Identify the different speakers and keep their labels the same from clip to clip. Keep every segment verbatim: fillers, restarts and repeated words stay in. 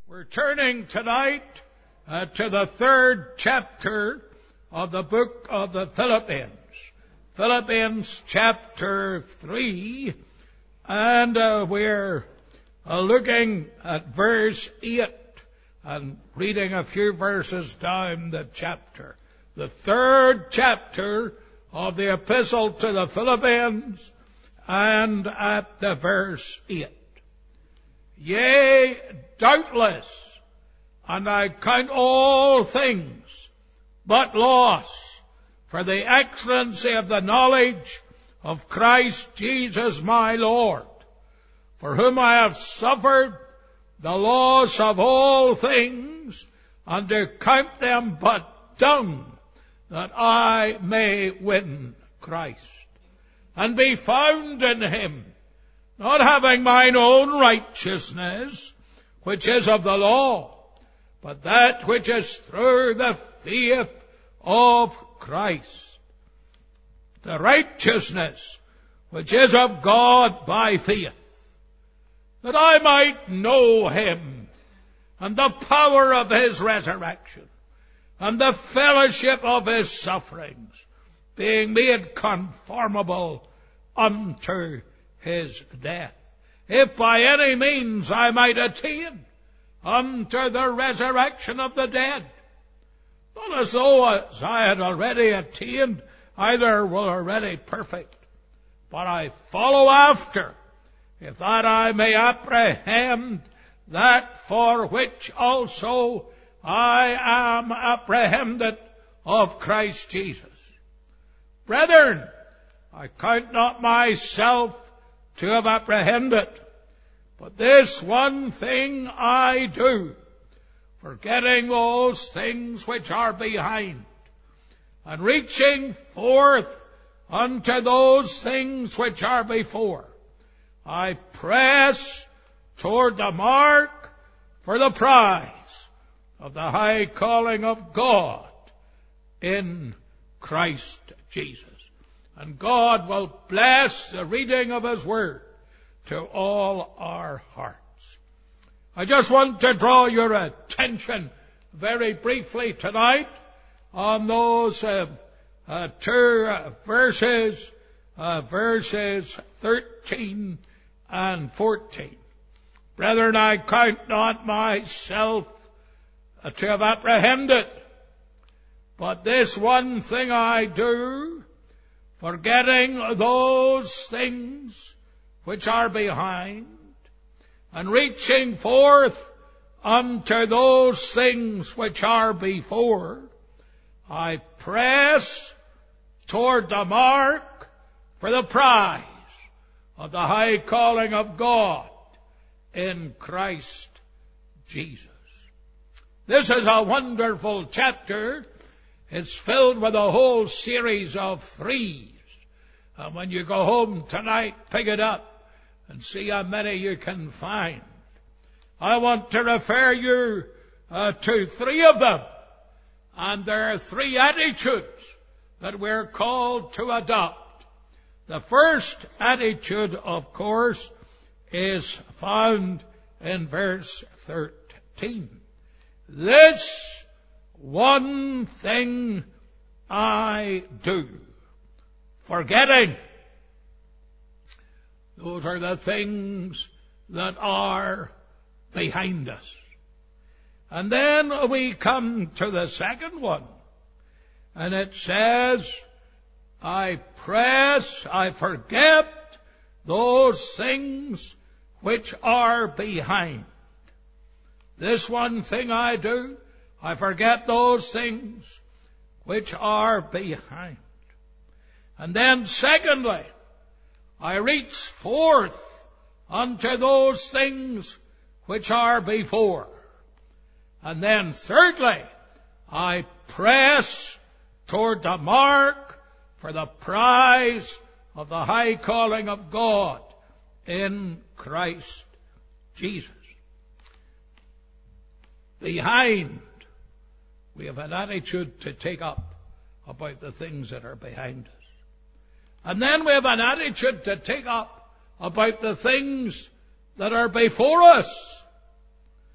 Speaker 1: We're turning tonight uh, to the third chapter of the book of the Philippians. Philippians chapter three, and uh, we're uh, looking at verse eight and reading a few verses down the chapter. The third chapter of the epistle to the Philippians, and at the verse eight. Yea, doubtless, and I count all things but loss for the excellency of the knowledge of Christ Jesus my Lord, for whom I have suffered the loss of all things, and to count them but dung, that I may win Christ, and be found in him, not having mine own righteousness, which is of the law, but that which is through the faith of Christ, the righteousness which is of God by faith, that I might know him, and the power of his resurrection, and the fellowship of his sufferings, being made conformable unto his death, if by any means I might attain unto the resurrection of the dead. Not as though as I had already attained, either were already perfect, but I follow after, if that I may apprehend that for which also I am apprehended of Christ Jesus. Brethren, I count not myself to have apprehended, but this one thing I do, forgetting those things which are behind, and reaching forth unto those things which are before, I press toward the mark for the prize of the high calling of God in Christ Jesus. And God will bless the reading of his word to all our hearts. I just want to draw your attention very briefly tonight on those uh, uh, two uh, verses, uh, verses thirteen and fourteen. Brethren, I count not myself uh, to have apprehended, but this one thing I do, forgetting those things which are behind, and reaching forth unto those things which are before, I press toward the mark for the prize of the high calling of God in Christ Jesus. This is a wonderful chapter. It's filled with a whole series of threes. And when you go home tonight, pick it up and see how many you can find. I want to refer you uh, to three of them. And there are three attitudes that we're called to adopt. The first attitude, of course, is found in verse thirteen. This one thing I do, forgetting. Those are the things that are behind us. And then we come to the second one. And it says, I press, I forget those things which are behind. This one thing I do, I forget those things which are behind. And then secondly, I reach forth unto those things which are before. And then thirdly, I press toward the mark for the prize of the high calling of God in Christ Jesus. Behind, we have an attitude to take up about the things that are behind us. And then we have an attitude to take up about the things that are before us.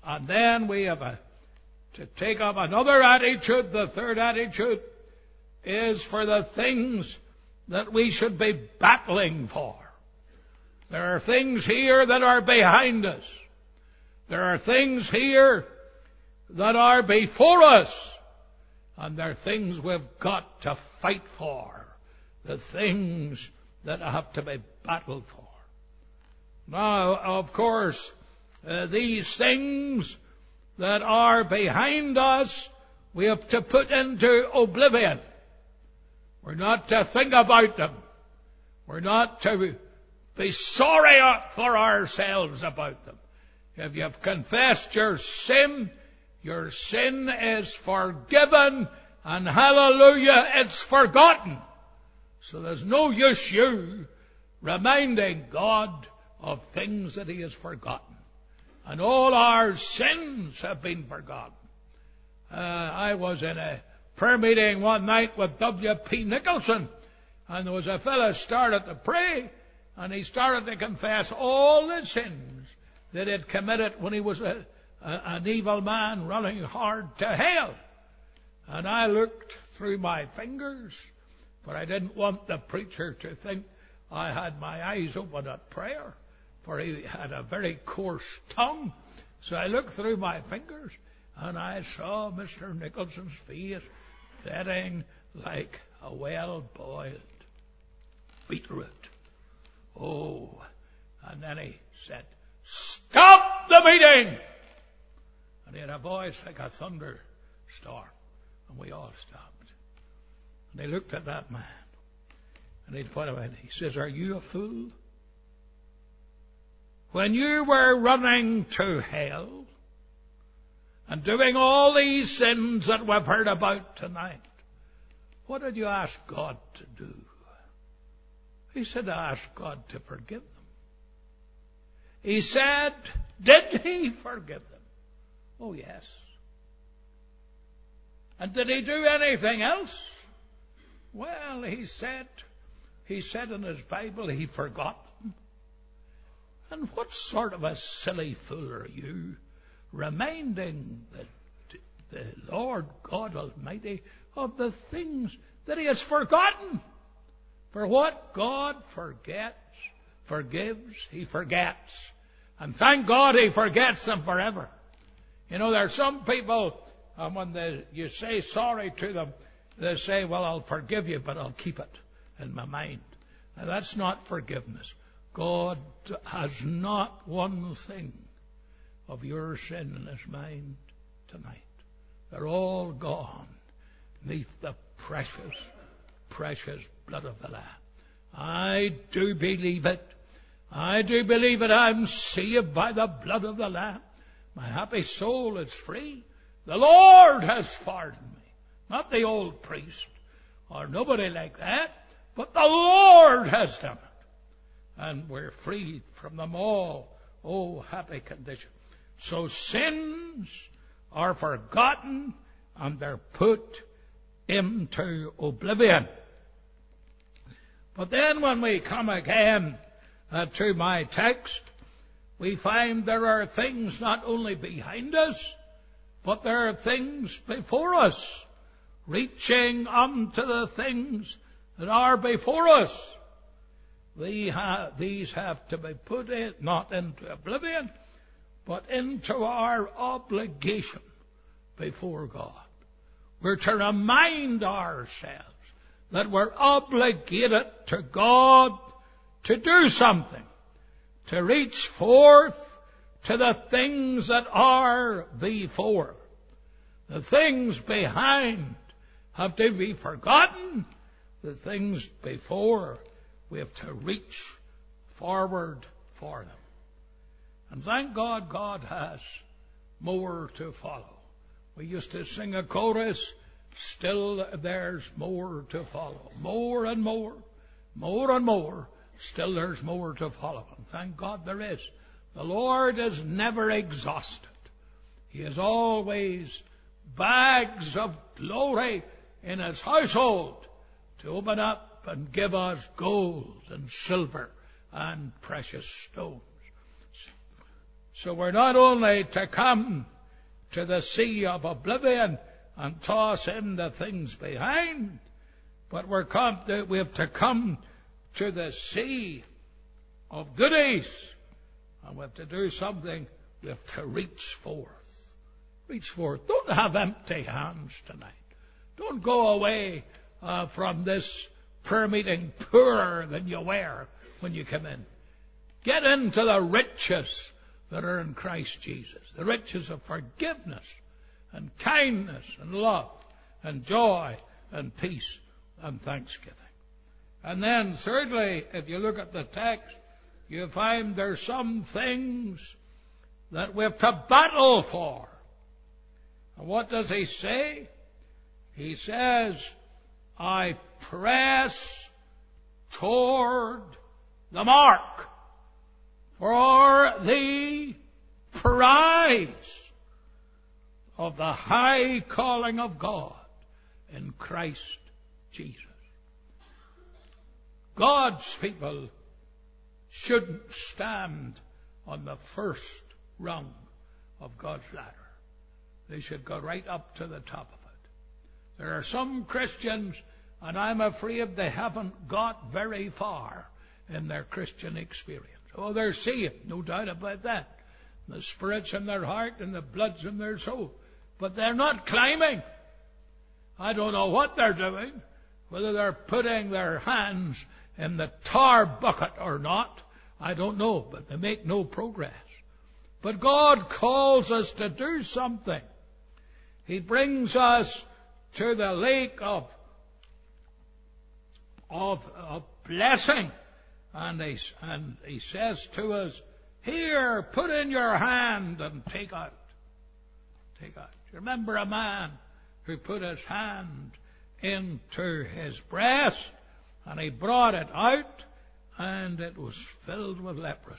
Speaker 1: And then we have a, to take up another attitude. The third attitude is for the things that we should be battling for. There are things here that are behind us. There are things here that are before us. And there are things we've got to fight for. The things that have to be battled for. Now, of course, uh, these things that are behind us, we have to put into oblivion. We're not to think about them. We're not to be sorry for ourselves about them. If you've confessed your sin, your sin is forgiven, and hallelujah, it's forgotten. So there's no use you reminding God of things that He has forgotten. And all our sins have been forgotten. Uh, I was in a prayer meeting one night with W P Nicholson, and there was a fellow started to pray, and he started to confess all the sins that he had committed when he was a, a, an evil man running hard to hell. And I looked through my fingers, for I didn't want the preacher to think I had my eyes open at prayer, for he had a very coarse tongue. So I looked through my fingers, and I saw Mister Nicholson's face getting like a well-boiled beetroot. Oh, and then he said, "Stop the meeting!" And he had a voice like a thunderstorm, and we all stopped. And he looked at that man, and he pointed out, he says, "Are you a fool? When you were running to hell and doing all these sins that we've heard about tonight, what did you ask God to do?" He said, "Ask God to forgive them." He said, did He forgive them? Oh, yes. And did He do anything else? Well, he said, he said in his Bible He forgot them. And what sort of a silly fool are you, reminding the, the Lord God Almighty of the things that He has forgotten? For what God forgets, forgives, He forgets. And thank God He forgets them forever. You know, there are some people, um, when they, you say sorry to them, they say, "Well, I'll forgive you, but I'll keep it in my mind." Now, that's not forgiveness. God has not one thing of your sin in His mind tonight. They're all gone beneath the precious, precious blood of the Lamb. I do believe it. I do believe it. I'm saved by the blood of the Lamb. My happy soul is free. The Lord has pardoned me. Not the old priest or nobody like that, but the Lord has done it. And we're freed from them all. Oh, happy condition. So sins are forgotten and they're put into oblivion. But then when we come again uh, to my text, we find there are things not only behind us, but there are things before us, reaching unto the things that are before us. These have to be put in, not into oblivion, but into our obligation before God. We're to remind ourselves that we're obligated to God to do something, to reach forth to the things that are before. The things behind have to be forgotten. The things before, we have to reach forward for them. And thank God, God has more to follow. We used to sing a chorus, still there's more to follow. More and more, more and more, still there's more to follow. And thank God there is. The Lord is never exhausted. He has always bags of glory in His household to open up and give us gold and silver and precious stones. So we're not only to come to the sea of oblivion and toss in the things behind, but we're come to, we have to come to the sea of goodies. And we have to do something. We have to reach forth. Reach forth. Don't have empty hands tonight. Don't go away uh, from this prayer meeting poorer than you were when you come in. Get into the riches that are in Christ Jesus. The riches of forgiveness and kindness and love and joy and peace and thanksgiving. And then thirdly, if you look at the text, you find there's some things that we have to battle for. And what does he say? He says, I press toward the mark for the prize of the high calling of God in Christ Jesus. God's people shouldn't stand on the first rung of God's ladder. They should go right up to the top of it. There are some Christians, and I'm afraid they haven't got very far in their Christian experience. Oh, they're saved, no doubt about that. The Spirit's in their heart and the blood's in their soul. But they're not climbing. I don't know what they're doing, whether they're putting their hands in the tar bucket or not. I don't know, but they make no progress. But God calls us to do something. He brings us to the lake of, of, of blessing. And he, and he says to us, here, put in your hand and take out. Take out. You remember a man who put his hand into his breast and he brought it out and it was filled with leprosy.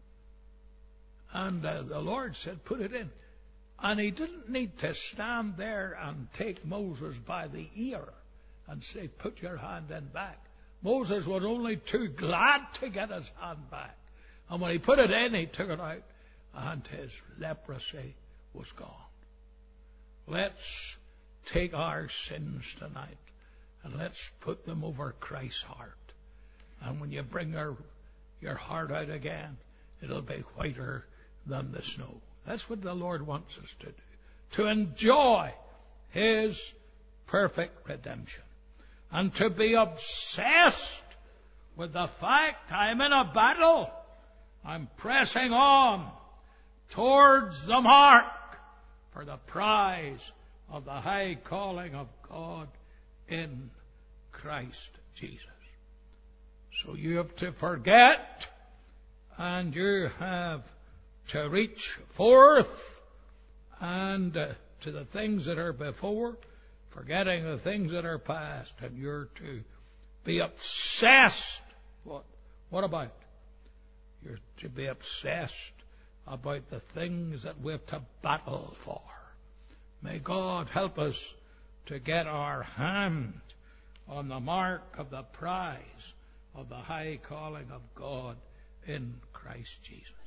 Speaker 1: And uh, the Lord said, put it in. And he didn't need to stand there and take Moses by the ear and say, put your hand in back. Moses was only too glad to get his hand back. And when he put it in, he took it out, and his leprosy was gone. Let's take our sins tonight, and let's put them over Christ's heart. And when you bring your, your heart out again, it'll be whiter than the snow. That's what the Lord wants us to do, to enjoy His perfect redemption. And to be obsessed with the fact I'm in a battle. I'm pressing on towards the mark for the prize of the high calling of God in Christ Jesus. So you have to forget and you have to reach forth and uh, to the things that are before, forgetting the things that are past, and you're to be obsessed. What? What about? You're to be obsessed about the things that we have to battle for. May God help us to get our hand on the mark of the prize of the high calling of God in Christ Jesus.